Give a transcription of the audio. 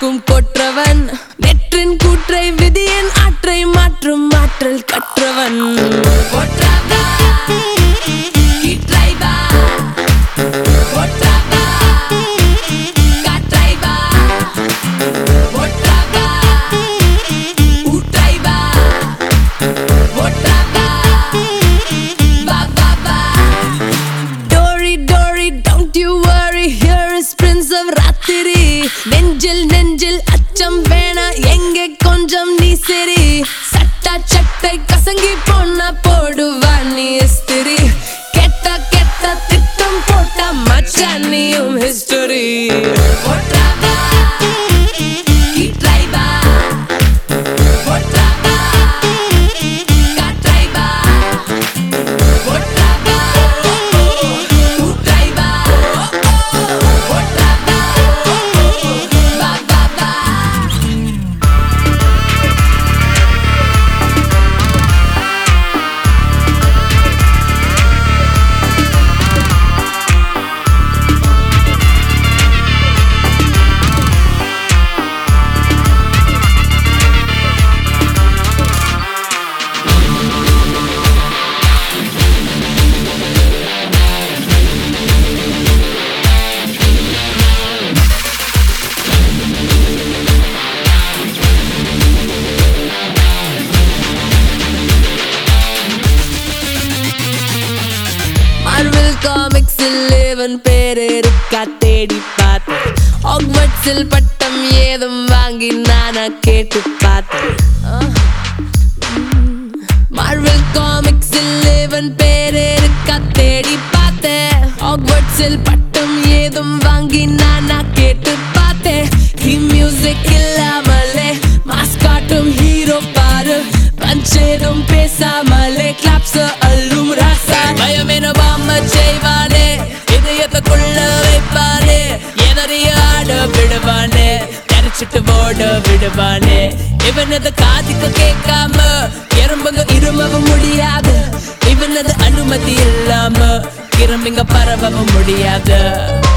யாருக்கும் கொற்றவன் நெற்றின் கூற்றை விதியின் ஆற்றை மாற்றும் ஆற்றல் கற்றவன் நெஞ்சில் நெஞ்சில் அச்சம் வேணா எங்கே கொஞ்சம் நீ சரி சட்டா சட்டை கசங்கி போனா போடுவா நீ இஸ்திரி கெட்ட கெட்ட திட்டம் போட்டா மச்சான் நீயும் ஹிஸ்டரி Comics 11 பேர் இருக்கா தேடி பார்த்தேன் ஹாக்வர்ட்ஸில் பட்டம் ஏதும் வாங்கி நானா கேட்டு பார்த்தேன் Marvel Comics 11 பேர் இருக்கா தேடி பார்த்தேன் ஹாக்வர்ட்ஸில் பட்டம் ஏதும் வாங்கி நானா கேட்டு பார்த்தேன் மியூசிக் இல்லாமலே மாஸ்காட்டும் ஹீரோ பாரு பஞ்சேதும் பேசாமலே கிளாப்ஸ் அல்லும் ராசா பயமேன பாம்ம செய்வானே இதயத்துக்குள்ள வைப்பானே எதறிய ஆட விடுவானே கரைச்சிட்டு ஓட விடுவானே இவனது காதுக்கு கேட்காம எறும்புங்க இருமவும் முடியாது இவனது அனுமதி இல்லாம கிளம்பிங்க பரவவும் முடியாது